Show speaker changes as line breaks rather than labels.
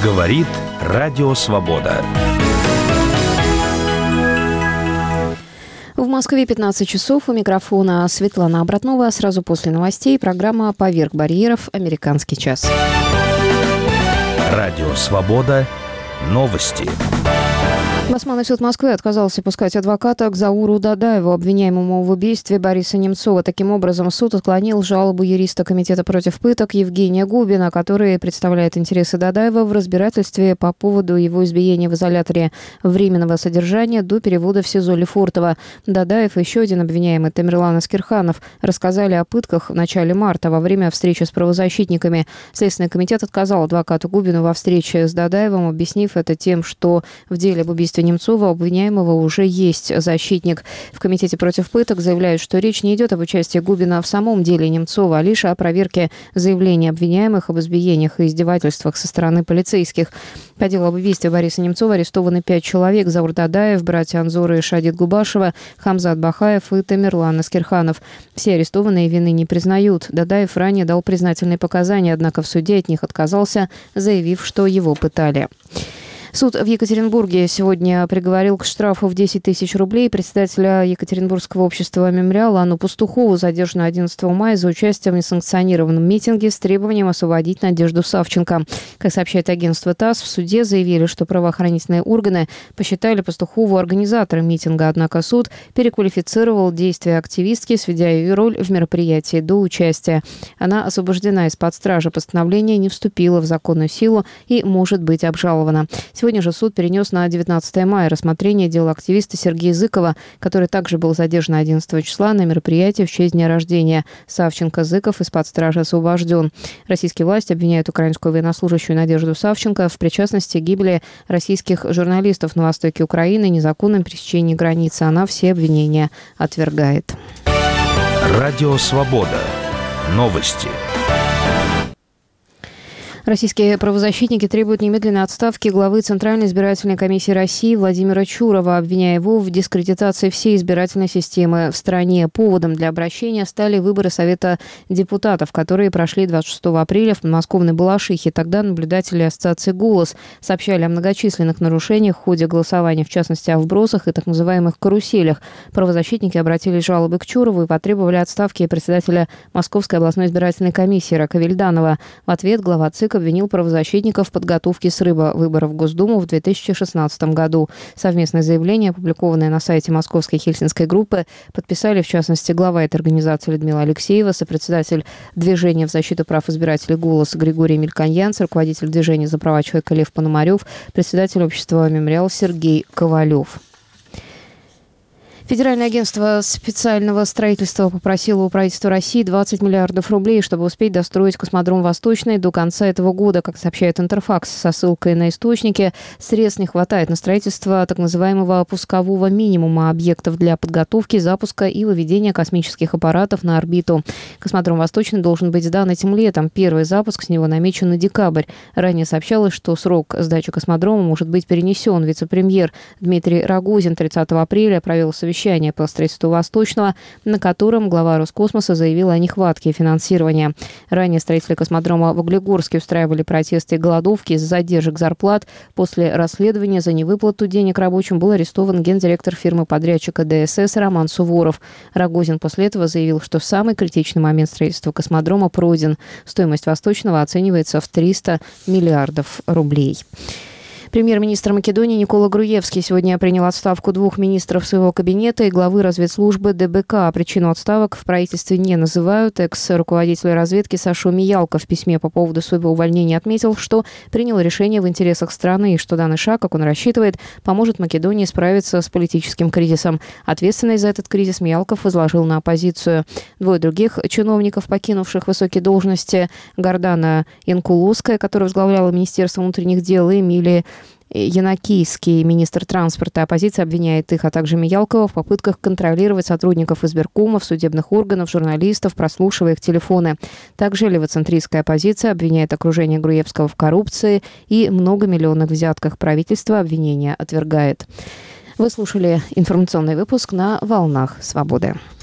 Говорит Радио Свобода.
В Москве 15 часов. У микрофона Светлана Обратнова. Сразу после новостей программа «Поверх барьеров. Американский час».
Радио Свобода. Новости.
Басманный суд Москвы отказался пускать адвоката к Зауру Дадаеву, обвиняемому в убийстве Бориса Немцова. Таким образом, суд отклонил жалобу юриста Комитета против пыток Евгения Губина, который представляет интересы Дадаева в разбирательстве по поводу его избиения в изоляторе временного содержания до перевода в СИЗО Лефортово. Дадаев и еще один обвиняемый Тамерлан Аскерханов рассказали о пытках в начале марта во время встречи с правозащитниками. Следственный комитет отказал адвокату Губину во встрече с Дадаевым, объяснив это тем, что в деле об убийстве Немцова у обвиняемого уже есть защитник. В Комитете против пыток заявляют, что речь не идет об участии Губина в самом деле Немцова, а лишь о проверке заявлений обвиняемых об избиениях и издевательствах со стороны полицейских. По делу об убийстве Бориса Немцова арестованы 5 человек: Заур Дадаев, братья Анзора и Шадит Губашева, Хамзат Бахаев и Тамерлан Аскерханов. Все арестованные вины не признают. Дадаев ранее дал признательные показания, однако в суде от них отказался, заявив, что его пытали. Суд в Екатеринбурге сегодня приговорил к штрафу в 10 тысяч рублей председателя Екатеринбургского общества «Мемориал» Анну Пастухову, задержанную 11 мая за участие в несанкционированном митинге с требованием освободить Надежду Савченко. Как сообщает агентство ТАСС, в суде заявили, что правоохранительные органы посчитали Пастухову организатором митинга, однако суд переквалифицировал действия активистки, сведя ее роль в мероприятии до участия. Она освобождена из-под стражи. Постановление не вступило в законную силу и может быть обжаловано. Сегодня же суд перенес на 19 мая рассмотрение дела активиста Сергея Зыкова, который также был задержан 11 числа на мероприятии в честь дня рождения Савченко. Зыков из-под стражи освобожден. Российские власти обвиняют украинскую военнослужащую Надежду Савченко в причастности к гибели российских журналистов на востоке Украины, незаконном пересечении границы. Она все обвинения отвергает.
Радио Свобода. Новости.
Российские правозащитники требуют немедленной отставки главы Центральной избирательной комиссии России Владимира Чурова, обвиняя его в дискредитации всей избирательной системы в стране. Поводом для обращения стали выборы Совета депутатов, которые прошли 26 апреля в подмосковной Балашихе. Тогда наблюдатели ассоциации «Голос» сообщали о многочисленных нарушениях в ходе голосования, в частности, о вбросах и так называемых каруселях. Правозащитники обратились с жалобой к Чурову и потребовали отставки председателя Московской областной избирательной комиссии Рака Вильданова. В ответ глава ЦИК обвинил правозащитников в подготовке срыва выборов в Госдуму в 2016 году. Совместное заявление, опубликованное на сайте Московской Хельсинской группы, подписали, в частности, глава этой организации Людмила Алексеева, сопредседатель движения в защиту прав избирателей «Голос» Григорий Мельконьянц, руководитель движения за права человека Лев Пономарев, председатель общества «Мемориал» Сергей Ковалев. Федеральное агентство специального строительства попросило у правительства России 20 миллиардов рублей, чтобы успеть достроить космодром «Восточный» до конца этого года. Как сообщает Интерфакс со ссылкой на источники, средств не хватает на строительство так называемого пускового минимума объектов для подготовки, запуска и выведения космических аппаратов на орбиту. Космодром «Восточный» должен быть сдан этим летом. Первый запуск с него намечен на декабрь. Ранее сообщалось, что срок сдачи космодрома может быть перенесен. Вице-премьер Дмитрий Рогозин 30 апреля провел совещание по строительству «Восточного», на котором глава Роскосмоса заявила о нехватке финансирования. Ранее строители космодрома в Углегорске устраивали протесты и голодовки из-за задержек зарплат. После расследования за невыплату денег рабочим был арестован гендиректор фирмы-подрядчика ДСС Роман Суворов. Рогозин после этого заявил, что в самый критичный момент строительства космодрома пройден. Стоимость «Восточного» оценивается в 300 миллиардов рублей. Премьер-министр Македонии Никола Груевский сегодня принял отставку 2 министров своего кабинета и главы разведслужбы ДБК. Причину отставок в правительстве не называют. Экс-руководитель разведки Сашо Миялко в письме по поводу своего увольнения отметил, что принял решение в интересах страны и что данный шаг, как он рассчитывает, поможет Македонии справиться с политическим кризисом. Ответственность за этот кризис Миялков возложил на оппозицию. 2 других чиновников, покинувших высокие должности, Гордана Янкуловская, которая возглавляла Министерство внутренних дел, и Эмилия Янакийский, министр транспорта. Оппозиция обвиняет их, а также Миялкова в попытках контролировать сотрудников избиркомов, судебных органов, журналистов, прослушивая их телефоны. Также левоцентристская оппозиция обвиняет окружение Груевского в коррупции и многомиллионных взятках. Правительство обвинения отвергает. Вы слушали информационный выпуск на «Волнах Свободы».